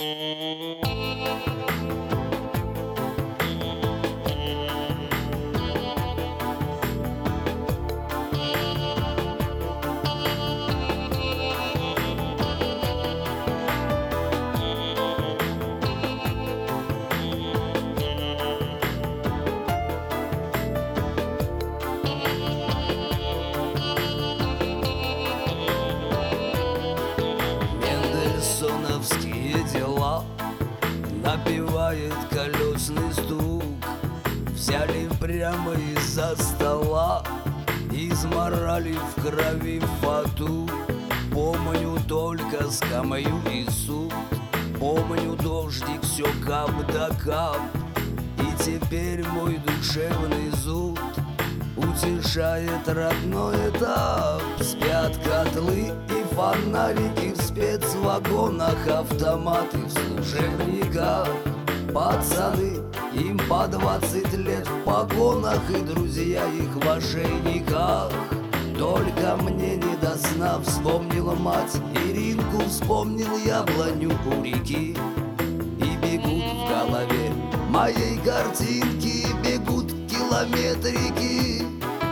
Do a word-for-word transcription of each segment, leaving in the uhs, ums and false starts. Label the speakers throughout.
Speaker 1: Мендельсоновские дела напевает колесный стук. Взяли прямо из-за стола, изморали в крови фату. Помню только скамью и суд, помню дождик, все кап да кап. И теперь мой душевный зуд утешает родной этап. Спят котлы и фонарики в спецвагонах, автоматы в служебниках. Пацаны, им по двадцать лет в погонах, и друзья их в ошейниках. Только мне не до сна вспомнила мать Иринку, вспомнил яблоню у реки. И бегут в голове моей картинки, бегут километрики.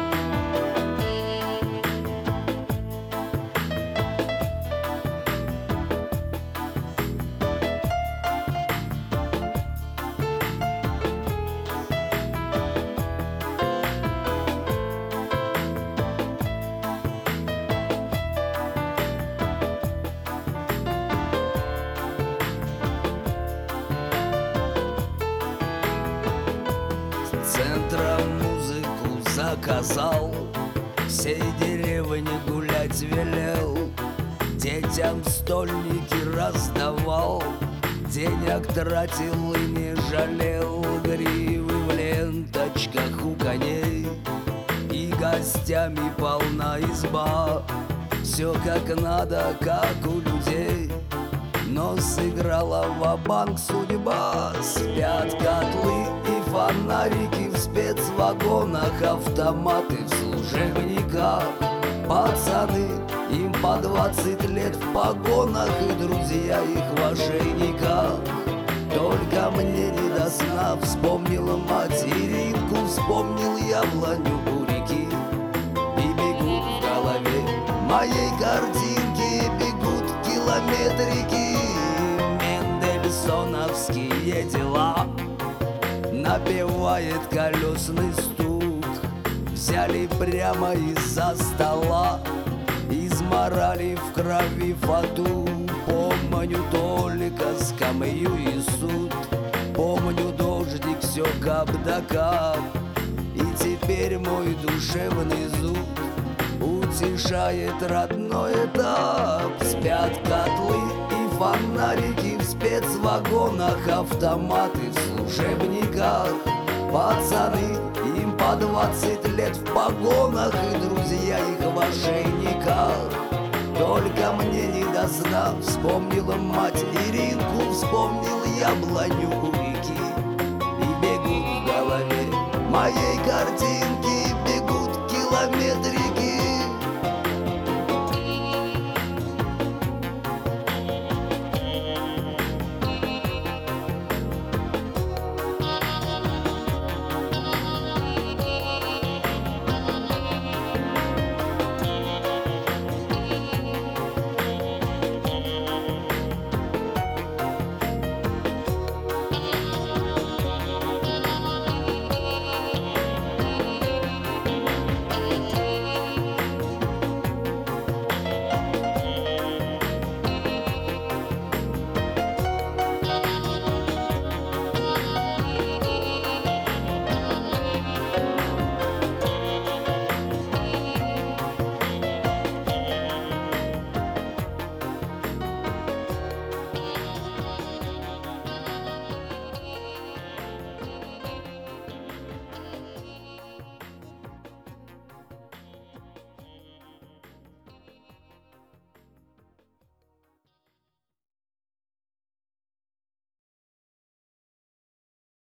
Speaker 1: Центром музыку заказал, всей деревне гулять велел. Детям стольники раздавал, денег тратил и не жалел. Гривы в ленточках у коней, и гостями полна изба. Все как надо, как у людей, но сыграла ва-банк судьба. Спят котлы и фонарики в спецвагонах, автоматы в служебниках. Пацаны, им по двадцать лет в погонах, и друзья их в ошейниках. Только мне не до сна вспомнила мать Иринку, вспомнил яблоню у реки. И бегут в голове моей картинки, бегут километрики. Мендельсоновские дела напевает колесный стук. Взяли прямо из-за стола, изморали в крови фату. Помню только скамью и суд, помню дождик, все кап да кап. И теперь мой душевный зуд утешает родной этап. Спят котлы и фонарики в спецвагонах, автоматы в служебниках. Пацаны, им по двадцать лет в погонах, и друзья их в ошейниках. Только мне не до сна вспомнила мать Иринку, вспомнил яблоню у реки. И бегут в голове моей картинки, бегут километры.